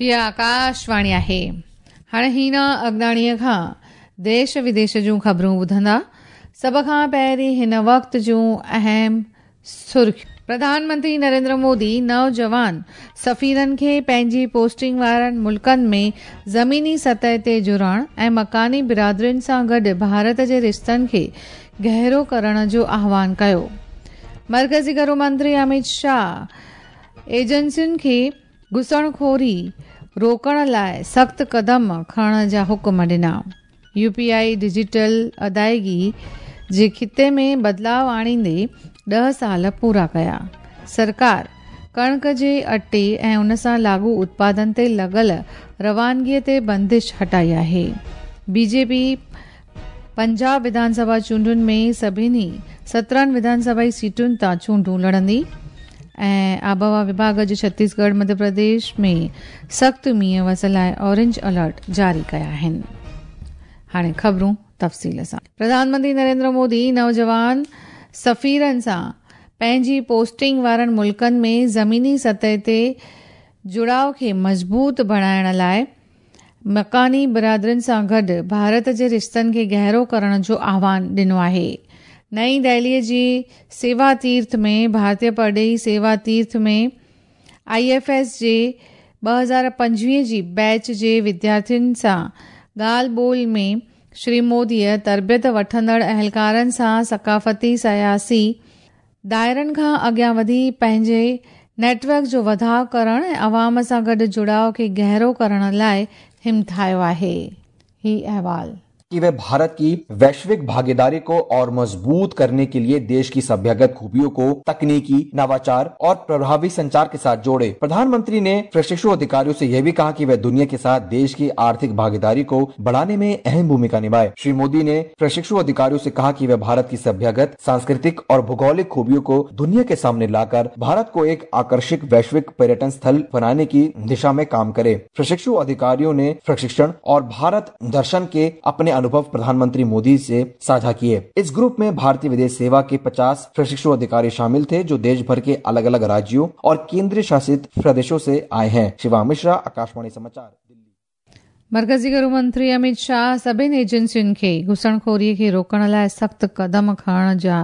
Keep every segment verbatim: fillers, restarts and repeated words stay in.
हीअ आकाशवाणी आहे। हाणे हीना अगनाणीअ खां देश विदेश जूं ख़बरूं ॿुधंदा। सभ खां पहिरीं हिन वक़्त जूं अहम सुर्ख़ियूं। प्रधानमंत्री नरेंद्र मोदी नौजवान सफ़ीरनि खे पंहिंजी पोस्टिंग वारनि मुल्कनि में ज़मीनी सतह ते जुड़ण ऐं मकानी बिरादरियुनि सां गॾु भारत जे रिश्तनि खे गहरो करण जो आह्वान कयो। मर्कज़ी गृह मंत्री अमित शाह एजेंसियुनि खे घुसणखोरी रोकण लाइ सख़्त क़दम खणण जा हुकुम ॾिना। यूपीआई डिजिटल अदायगी जे खिते में बदिलाव आणींदे ॾह साल पूरा कया। सरकार कणक जे अटे ऐं उन सां लागू उत्पादन ते लॻल रवानगीअ ते बंदिश हटाई आहे। बीजेपी पंजाब विधानसभा चूंडुनि में सभिनी सत्रहनि विधानसभाई सीटुनि तां चूंडूं लड़ंदी ऐं आबहवा विभाग जे छत्तीसगढ़ मध्य प्रदेश में सख़्त मींहं वस लाइ ऑरेंज अलर्ट जारी कया आहिनि। हाणे ख़बरूं तफ़सील सां। प्रधानमंत्री नरेंद्र मोदी नौजवान सफ़ीरनि सां पंहिंजी पोस्टिंग वारनि मुल्कनि में ज़मीनी सतह ते जुड़ाव खे मज़बूत बणाइण लाइ मकानी बिरादरियुनि सां गॾु भारत जे रिश्तनि खे गहरो करण जो आह्वान ॾिनो आहे। नई दिल्लीअ जी सेवा तीर्थ में भारतीय परॾेही सेवा तीर्थ में आई एफ एस जे ॿ हज़ार पंजवीह जी बैच जे विद्यार्थियुनि सां ॻाल्हि ॿोल में श्री मोदीअ तरबियत वठंदड़ अहलकारनि सां सकाफ़ती सयासी दायरनि खां अॻियां वधी पंहिंजे नेटवर्क जो वधाउ करण ऐं अवाम सां गॾु जुड़ाव खे गहरो करण लाइ हिमथायो आहे। ही अहवाल कि वे भारत की वैश्विक भागीदारी को और मजबूत करने के लिए देश की सभ्यगत खूबियों को तकनीकी नवाचार और प्रभावी संचार के साथ जोड़े। प्रधानमंत्री ने प्रशिक्षु अधिकारियों से यह भी कहा कि वे दुनिया के साथ देश की आर्थिक भागीदारी को बढ़ाने में अहम भूमिका निभाए। श्री मोदी ने प्रशिक्षु अधिकारियों से कहा कि वे भारत की सभ्यगत, सांस्कृतिक और भौगोलिक खूबियों को दुनिया के सामने लाकर भारत को एक आकर्षक वैश्विक पर्यटन स्थल बनाने की दिशा में काम करे। प्रशिक्षु अधिकारियों ने प्रशिक्षण और भारत दर्शन के अपने अनुभव प्रधानमंत्री मोदी से साझा किए। इस ग्रुप में भारतीय विदेश सेवा के पचास प्रशिक्षु अधिकारी शामिल थे जो देश भर के अलग अलग राज्यों और केंद्रीय शासित प्रदेशों से आए हैं। शिवा मिश्रा, आकाशवाणी समाचार, दिल्ली। मर्कज़ी गृह मंत्री अमित शाह सभिनी एजेंसियुनि खे घुसणखोरीअ खे रोकण लाइ सख़्त क़दम खणण जा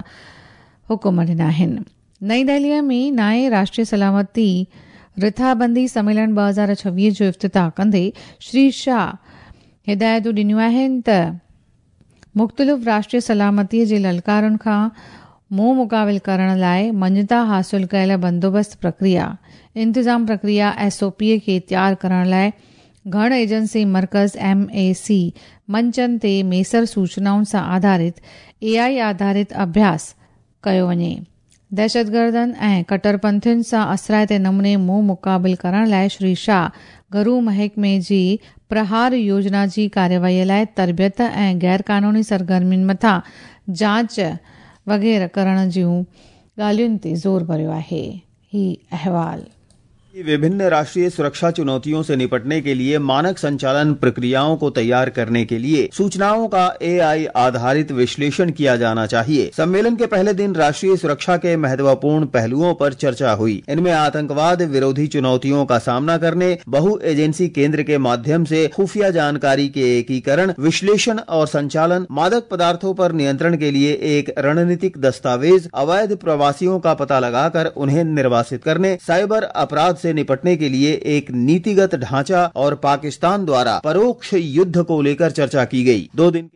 हुकुम ॾिना आहिनि। नई दिल्लीअ में नाए राष्ट्रीय सलामती रिथाबंदी सम्मेलन ॿ हज़ार छवीह जो इफ़्तिताह कंदे श्री शाह हिदायतूं ॾिनियूं आहिनि त मुख़्तलिफ़ राष्ट्रीय सलामतीअ जे ललकारुनि खां मुंहुं मुक़ाबिल करण लाइ मञता हासिल कयल बंदोबस्त प्रक्रिया, इंतिज़ाम प्रक्रिया एस ओ पी खे तयारु करण लाइ घण एजेंसी मर्कज़ एम ए सी मंचनि ते मेसर सूचनाउनि सां आधारित ए आई आधारित अभ्यास कयो वञे। दहशतगर्दनि ऐं कट्टरपंथियुनि सां असराइते नमूने मुंहुं मुक़ाबिल करण लाइ श्री शाह गृह महकमे जी प्रहार योजना जी कार्यवाहीअ लाइ तरबियत ऐं गैर कानूनी सरगर्मियुनि मथां जांच वग़ैरह करण जूं ॻाल्हियुनि ते ज़ोर भरियो आहे। ही अहवाल विभिन्न राष्ट्रीय सुरक्षा चुनौतियों से निपटने के लिए मानक संचालन प्रक्रियाओं को तैयार करने के लिए सूचनाओं का ए आई आधारित विश्लेषण किया जाना चाहिए। सम्मेलन के पहले दिन राष्ट्रीय सुरक्षा के महत्वपूर्ण पहलुओं पर चर्चा हुई। इनमें आतंकवाद विरोधी चुनौतियों का सामना करने, बहु एजेंसी केंद्र के माध्यम से खुफिया जानकारी के एकीकरण, विश्लेषण और संचालन, मादक पदार्थों पर नियंत्रण के लिए एक रणनीतिक दस्तावेज, अवैध प्रवासियों का पता लगाकर उन्हें निर्वासित करने, साइबर अपराध से निपटने के लिए एक नीतिगत ढांचा और पाकिस्तान द्वारा परोक्ष युद्ध को लेकर चर्चा की गई। दो दिन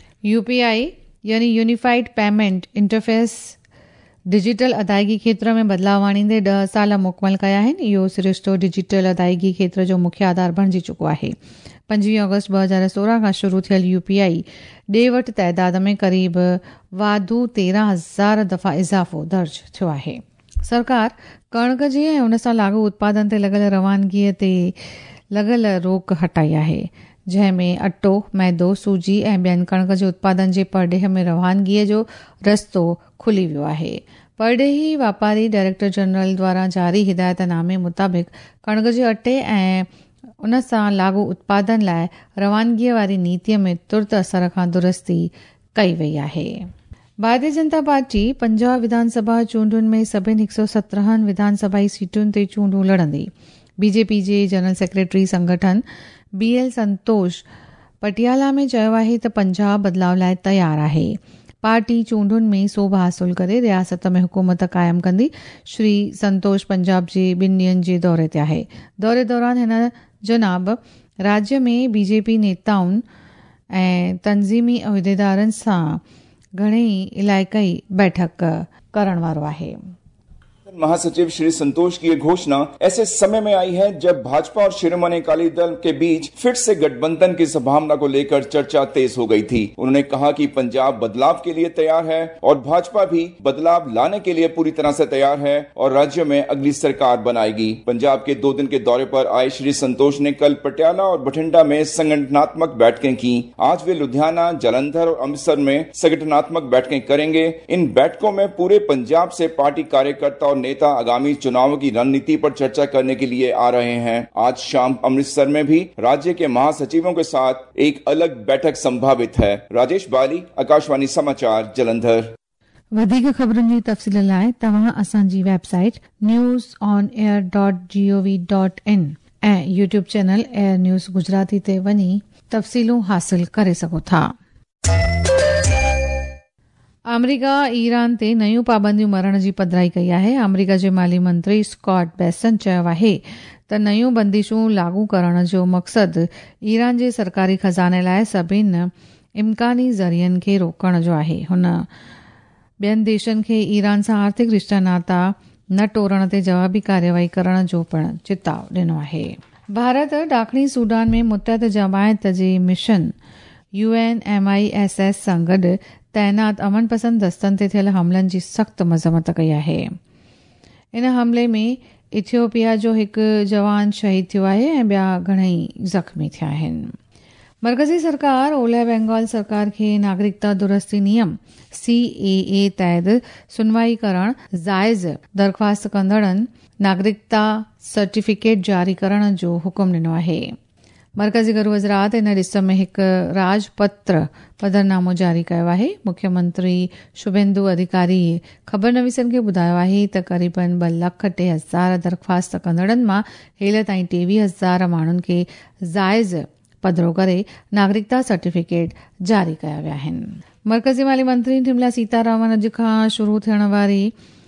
यूपीआई यानी यूनिफाइड पेमेंट इंटरफेस डिजिटल अदायगी क्षेत्र में बदलाव आणींदे ॾह साल मुकमल कया आहिनि। इहो सिरिश्तो डिजिटल अदायगी क्षेत्र जो मुख्य आधार बणिजी चुको आहे। पंजवीह अगस्त ॿ हज़ार सोरहं खां शुरू थियल यूपीआई ॾे वठि तइदाद में क़रीब वाधू तेरहं हज़ार दफ़ा इज़ाफ़ो दर्ज थियो आहे। सरकार कणक जी ऐं उन सां लागू उत्पादन ते लॻल रवानगीअ ते लॻल रोक हटाई आहे, जंहिं में अटो, मैदो, सूजी ऐं ॿियनि कणक जे उत्पादन जे परॾेह में रवानगीअ जो रस्तो खुली वियो आहे। परॾेही वापारी डायरेक्टर जनरल द्वारा जारी हिदायतनामे मुताबिक़ कणक जे अटे ऐं उन सां लागू उत्पादन लाइ रवानगीअ वारी नीतीअ में तुर्त असर खां दुरुस्ती कई वई आहे। भारतीय जनता पार्टी पंजाब विधानसभा चूंडुनि में सभिनी हिक सौ सत्रहनि विधानसभाई सीटुनि ते चूंडूं लड़ंदी। बीजेपी जे जनरल सेक्रेटरी संगठन बी एल संतोष पटियाला में चयो आहे त पंजाब बदिलाव लाइ तयार आहे। पार्टी चूंडुनि में सोभ हासिल करे रियासत में हुकूमत क़ाइमु कंदी। श्री संतोष पंजाब जे ॿिनि ॾींहनि जे दौरे ते आहे। दौरे दौरान हिन जनाब राज्य में बीजेपी नेताउनि ऐं तंज़ीमी उहिदेदारनि सां घणेई इलाइक़ाई बैठक करण वारो आहे। महासचिव श्री संतोष की ये घोषणा ऐसे समय में आई है जब भाजपा और शिरोमणि अकाली दल के बीच फिर से गठबंधन की संभावना को लेकर चर्चा तेज हो गई थी। उन्होंने कहा कि पंजाब बदलाव के लिए तैयार है और भाजपा भी बदलाव लाने के लिए पूरी तरह से तैयार है और राज्य में अगली सरकार बनाएगी। पंजाब के दो दिन के दौरे पर आए श्री संतोष ने कल पटियाला और बठिंडा में संगठनात्मक बैठकें की। आज वे लुधियाना, जालंधर और अमृतसर में संगठनात्मक बैठकें करेंगे। इन बैठकों में पूरे पंजाब से पार्टी कार्यकर्ता और नेता आगामी चुनावों की रणनीति पर चर्चा करने के लिए आ रहे हैं। आज शाम अमृतसर में भी राज्य के महासचिवों के साथ एक अलग बैठक संभावित है। राजेश बाली, आकाशवाणी समाचार, जलंधर। वधीक ख़बरुनि जी तफ़सील लाइ तव्हां असांजी website news on air dot G O V dot in ऐं YouTube channel AIR news Gujarati ते वञी तफ़सीलूं हासिल करे सघो था। अमरीका ईरान ते नयूं पाबंदियूं मरण जी पधिराई कई आहे। अमरीका जे माली मंत्री स्कॉट बेसेंट चयो आहे त नयूं बंदिशूं लागू करण जो मक़सदु ईरान जे सरकारी खज़ाने लाइ सभिनी इम्कानी ज़रियनि खे रोकण जो आहे। हुन ॿियनि देशनि खे ईरान सां आर्थिक रिश्ता नाता न टोड़ण ते जवाबी कार्यवाही करण जो पिणु चिताव ॾिनो आहे। भारत ॾाखणी सूडान में मुतहद जमायत जे mission U N M I S S सां गॾु तैनात अमन पसंद दस्तनि ते थियल हमलनि जी सख़्त मज़म्मत कई आहे। इन हमले में इथियोपिया जो हिकु जवान शहीद थियो आहे ऐं ॿिया घणेई ज़ख़्मी थिया आहिनि। मर्कज़ी सरकार ओलह बंगाल सरकार खे नागरिकता दुरुस्ती नियम सी ए ए तहत सुनवाई करण जाइज़ दरख़्वास्त कंदड़नि नागरिकता सर्टिफिकेट जारी करण जो हुकुम ॾिनो आहे। मर्कज़ी गृह वज़रात इन ॾिस में हिकु राजपत्र पधरनामो जारी कयो आहे। मुख्यमंत्री शुभेंदु अधिकारी ख़बरनवीसनि खे ॿुधायो आहे त क़रीबन ॿ लख टे हज़ार दरख़्वास्त कंदड़नि मां हेल ताईं टेवीह हज़ार माण्हुनि खे जाइज़ पधिरो करे नागरिकता सर्टिफिकेट जारी कया विया आहिनि। मर्कज़ी माली मंत्री निर्मला सीतारामन अॼु खां शुरू थियण वारी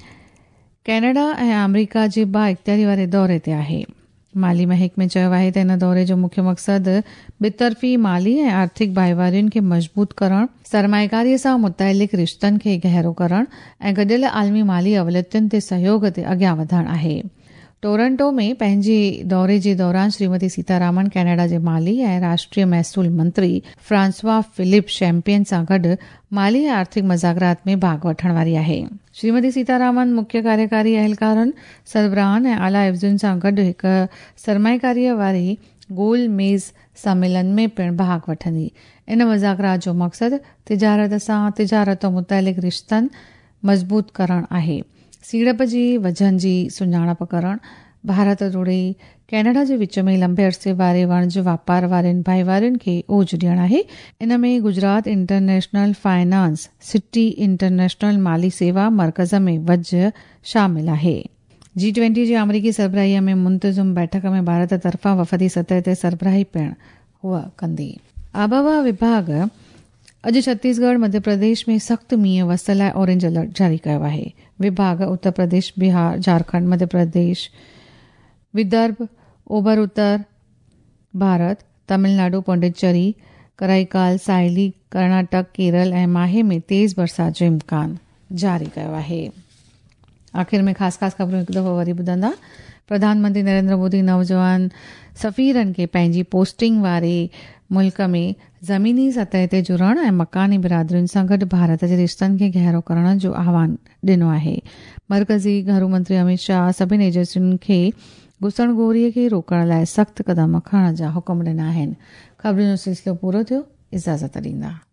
कैनेडा ऐं अमरीका जे बा इख़्तियारी वारे दौरे ते आहे। माली महकमे चयो आहे त इन दौरे जो मुख्य मक़सदु बितरफ़ी माली ऐं आर्थिक भाईवारियुनि खे मज़बूत करणु, सरमाएकारीअ सां मुतइलिक़ रिश्तनि खे गहरो करणु ऐं गॾियल आलमी माली अवलियतुनि ते सहयोग ते अॻियां वधणु आहे। टोरंटो में पंहिंजे दौरे जे दौरान श्रीमती सीतारामन कैनेडा जे माली ऐं राष्ट्रीय महसूल मंत्री फ्रांसवा फिलिप शैम्पियन सां गॾु माली ऐं आर्थिक मज़ाकरात में भाग वठण वारी आहे। श्रीमती सीतारामन मुख्य कार्यकारी अहलकारनि, सरबराहनि ऐं आला अफ़ज़ुनि सां गॾु हिकु सरमाएकारीअ वारी गोल मेज़ सम्मेलन में पिणु भाग वठंदी। इन मज़ाकरात जो मक़सदु तिजारत सां तिजारत मुतइलिक़ रिश्तनि मज़बूत करणु आहे। सीड़प जी वजहनि जी सुञाणप करणु, भारत जोड़े कैनेडा जे विच में लंबे अरसे वारे वाणिज वापार वारनि भाईवारियुनि खे ओज ॾियणु आहे। इन में Gujarat international finance city international माली सेवा मर्कज़ में वज शामिल आहे। जी ट्वेंटी जी अमरीकी सरबराहीअ में मुंतज़म बैठक में भारत तरफ़ां वफ़दी सतह ते सरबराही पिणु हूअ कंदी। आबहवा विभाग अॼु छत्तीसगढ़ मध्य प्रदेश में सख़्त मींहुं वस लाइ ऑरेंज अलर्ट जारी कयो आहे। विभाग उत्तर प्रदेश, बिहार, झारखंड, मध्य प्रदेश, विदर्भ, ओभर उत्तर भारत, तमिलनाडु, पुडुचेरी, कराईकाल, साहेली, कर्नाटक, केरल ऐं माहे में तेज़ बरसात जो इम्कान जारी कयो आहे। आख़िर में ख़ासि ख़ासि ख़बरूं हिकु दफ़ो वरी ॿुधंदा। प्रधानमंत्री नरेंद्र मोदी नौजवान सफ़ीरनि खे पंहिंजी पोस्टिंग वारे मुल्क में ज़मीनी सतह ते जुड़ण ऐं मकानी बिरादरियुनि सां गॾु भारत जे रिश्तनि खे गहरो करण जो आह्वान ॾिनो आहे। मर्कज़ी गृह मंत्री अमित शाह सभिनी एजेंसियुनि खे घुसणखोरीअ खे रोकण लाइ सख़्त क़दम खणण जा हुकुम ॾिना आहिनि। ख़बरुनि जो सिलसिलो पूरो थियो। इजाज़त ॾींदा।